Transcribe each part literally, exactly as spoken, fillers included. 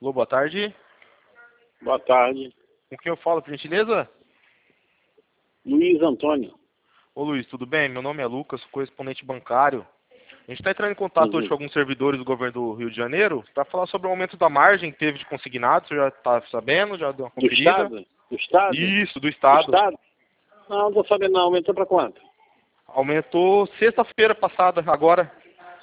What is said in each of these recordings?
Alô, boa tarde. Boa tarde. Com quem eu falo, por gentileza? Luiz Antônio. Ô Luiz, tudo bem? Meu nome é Lucas, sou correspondente bancário. A gente está entrando em contato Uhum. hoje com alguns servidores do governo do Rio de Janeiro para falar sobre o aumento da margem que teve de consignado. Você já está sabendo? Já deu uma Do conferida? Estado? Do Estado? Isso, do Do Estado. Estado? Não, não tô sabendo não. Aumentou para quanto? Aumentou sexta-feira passada, agora.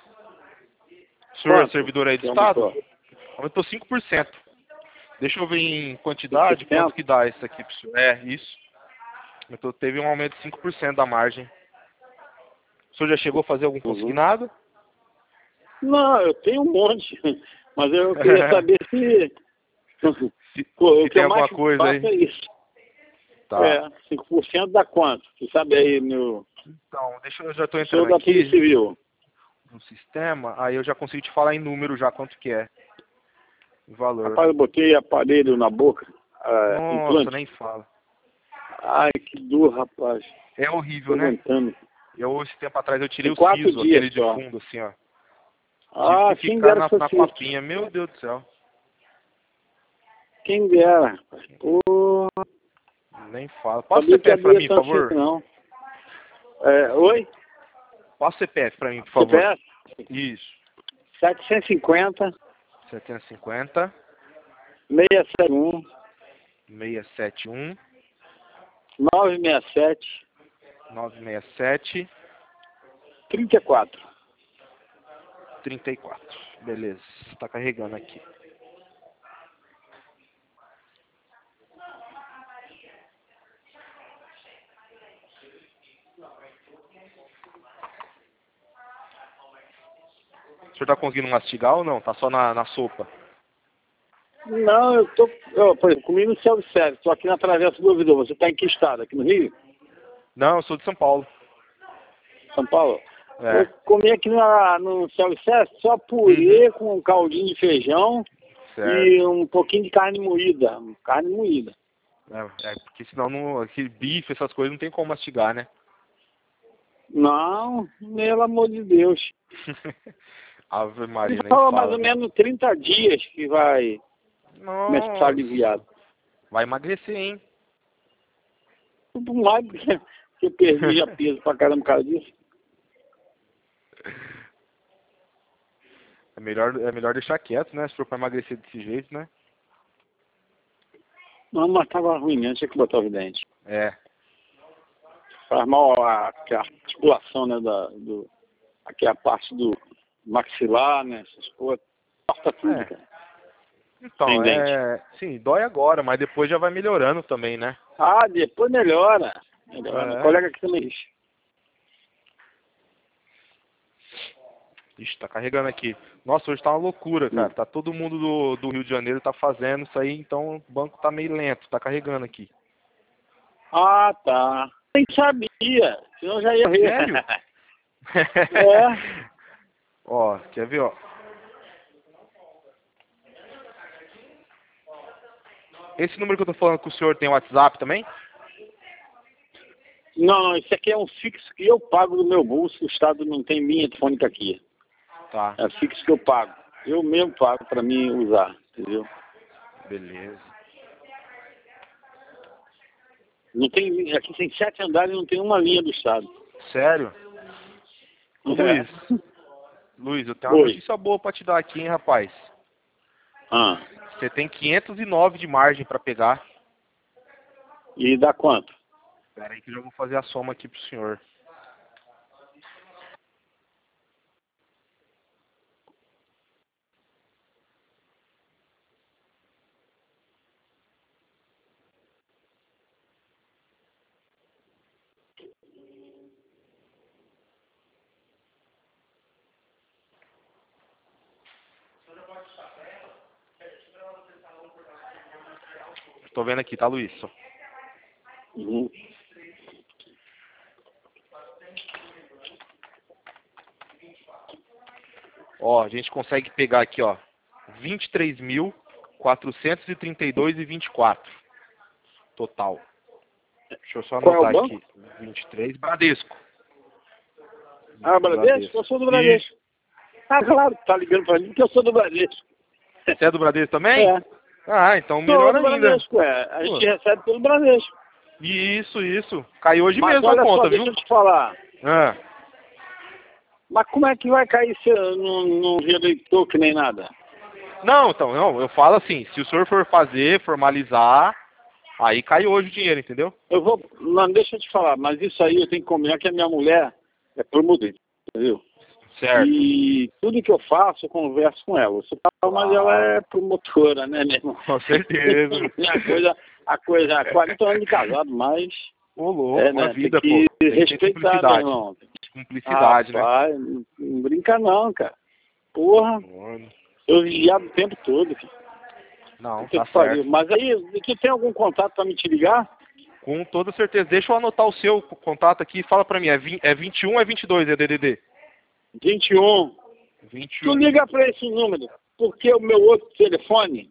O senhor é Quanto? servidor aí do Que Estado? aumentou? Aumentou cinco por cento. Deixa eu ver em quantidade cinco por cento? quanto que dá isso aqui pro senhor. É, isso. Aumentou, teve um aumento de cinco por cento da margem. O senhor já chegou a fazer algum Uhum. consignado? Não, eu tenho um monte. Mas eu queria saber se... Se, Pô, se o que tem eu alguma mais coisa faço aí. é isso. Tá. É, cinco por cento dá quanto? Você sabe aí, meu... Então, deixa eu, eu já estou Sou entrando da Polícia aqui Civil. no sistema, aí eu já consigo te falar em número já quanto que é o valor. Rapaz, eu botei aparelho na boca. Ah, Nossa, implante. nem fala. Ai, que dor, rapaz. É Tô horrível, né? aguentando. Eu, esse tempo atrás, eu tirei Tem o quatro siso, dias aquele de só. fundo, assim, ó. Tive Ah, que quem ficar dera na, que na fosse isso. papinha. Meu Deus do céu. Quem dera, rapaz. Pô, Nem fala. Passa o sabia que C P F pra abria mim, por tanto assim, favor. não. É, oi? Passa o C P F pra mim, por favor. C P F? Isso. setecentos e cinquenta, setecentos e cinquenta, seiscentos e setenta e um, seiscentos e setenta e um, novecentos e sessenta e sete, novecentos e sessenta e sete, trinta e quatro. trinta e quatro. Beleza. Tá carregando aqui. O senhor tá conseguindo mastigar ou não? Tá só na, na sopa? Não, eu tô, eu, por exemplo, comi no self-service, tô aqui na Travessa do Ouvidor. Você tá em que estado? Aqui no Rio? Não, eu sou de São Paulo. São Paulo? É. Eu comi aqui na, no self-service só purê com um caldinho de feijão Certo. e um pouquinho de carne moída. Carne moída. É, é, porque senão não, aquele bife, essas coisas não tem como mastigar, né? Não, pelo amor de Deus. Ave Maria, Ele nem fala mais fala. ou menos trinta dias que vai começar Nossa. aliviado. Vai emagrecer, hein? Tudo mais porque eu perdi já peso pra caramba por causa disso. É melhor, é melhor deixar quieto, né? Se for pra emagrecer desse jeito, né? Não, mas tava ruim mesmo, tinha que botar os dentes. É. Faz mal a, a articulação, né, da, do, aqui é a parte do maxilar, né, essas coisas. Corta tudo, É. cara. Então, Sem dente. é... Sim, dói agora, mas depois já vai melhorando também, né? Ah, depois melhora. Melhora. O É. colega aqui também diz. Ixi, tá carregando aqui. Nossa, hoje tá uma loucura, cara. Hum. Tá todo mundo do, do Rio de Janeiro tá fazendo isso aí, então o banco tá meio lento, tá carregando aqui. Ah, tá. Nem sabia, senão já ia ver. Sério? É. Ó, quer ver, ó? Esse número que eu tô falando com o senhor tem WhatsApp também? Não, não, isso aqui é um fixo que eu pago do meu bolso, o Estado não tem linha telefônica aqui. Tá. É fixo que eu pago. Eu mesmo pago para mim usar, entendeu? Beleza. Não tem, aqui tem sete andares e não tem uma linha do Estado. Sério? Ô, É. Luiz. Luiz, eu tenho uma Oi. notícia boa pra te dar aqui, hein, rapaz. Ah, Você tem quinhentos e nove de margem pra pegar. e dá quanto? Espera aí que eu já vou fazer a soma aqui pro senhor. Tô vendo aqui, tá, Luiz? Uhum. Ó, a gente consegue pegar aqui, ó, vinte e três mil, quatrocentos e trinta e dois e vinte e quatro. Total. Deixa eu só Qual é o anotar banco? aqui. vinte e três, Bradesco. Ah, Bradesco? Eu sou do Bradesco. Ah, claro, tá ligando pra mim porque eu sou do Bradesco. Você é do Bradesco também? É. Ah, então melhor Todo ainda. Bradesco, é. A gente Pô. recebe pelo Bradesco. Isso, isso. Caiu hoje Mas mesmo a olha conta, só, viu? deixa eu te falar. Ah. Mas como é que vai cair se eu não, não via leitor que nem nada? Não, então, não, eu falo assim, se o senhor for fazer, formalizar, aí cai hoje o dinheiro, entendeu? Eu vou, não, deixa eu te falar, mas isso aí eu tenho que combinar que a minha mulher é promovida, entendeu? Certo. E tudo que eu faço, eu converso com ela. Você fala, mas ela é promotora, né, meu irmão? Com certeza. a coisa, a coisa, quarenta anos de casado, mas... Ô, louco, é, uma né, vida, tem que pô. Tem que ter respeitar, meu cumplicidade. irmão. Cumplicidade, né? Rapaz, não, não brinca não, cara. Porra, Mano. eu vigiado o tempo todo, filho. Não, Tem tá que fazer. certo. Mas aí, tu tem algum contato pra me te ligar? Com toda certeza. Deixa eu anotar o seu contato aqui. Fala pra mim, é, vinte, é vinte e um ou é vinte e dois, é D D D? vinte e um. vinte e Tu um. liga pra esse número, porque o meu outro telefone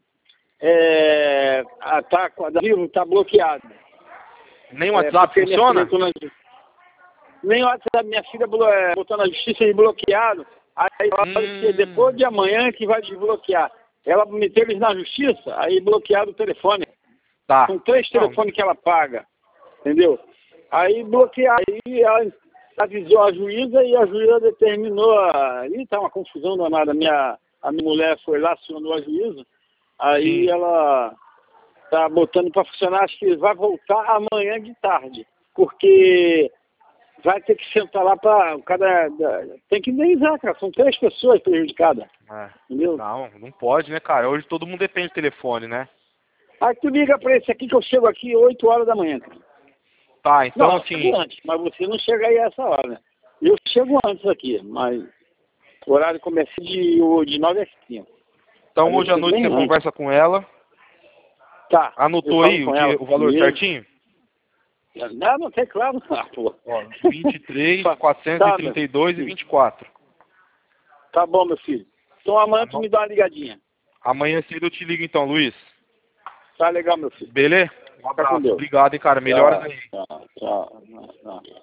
é, ah, tá, tá bloqueado. Nem o WhatsApp é, funciona? Na, nem o WhatsApp, minha filha é, botou na justiça de bloqueado. Aí falaram hum. que depois de amanhã que vai desbloquear. Ela meteu eles na justiça, aí bloquearam o telefone. Tá. São três telefones que ela paga, entendeu? Aí bloquearam, aí ela avisou a juíza e a juíza determinou. A... Ih, tá uma confusão danada. Minha, a minha mulher foi lá, acionou a juíza. Aí Sim. ela tá botando para funcionar, acho que vai voltar amanhã de tarde. Porque vai ter que sentar lá para o cara. Tem que indenizar, cara. São três pessoas prejudicadas. É. Entendeu? Não, não pode, né, cara? Hoje todo mundo depende do telefone, né? Aí tu liga pra esse aqui que eu chego aqui oito horas da manhã, cara. Tá, então não, assim... antes, mas você não chega aí a essa hora, né? Eu chego antes aqui, mas o horário começa de, de nove às cinco. Então hoje à noite você antes. conversa com ela. Tá. Anotou aí o, dia, o valor mesmo. certinho? Não, não tem claro. Ah, pô. Ó, vinte e três, quatrocentos e trinta e dois e vinte e quatro. Tá bom, meu filho. Então amanhã tá tu me dá uma ligadinha. Amanhã cedo eu te ligo então, Luiz. Tá legal, meu filho. Beleza? Um abraço. Obrigado, hein, cara. Melhoras aí. Tchau, tchau, tchau.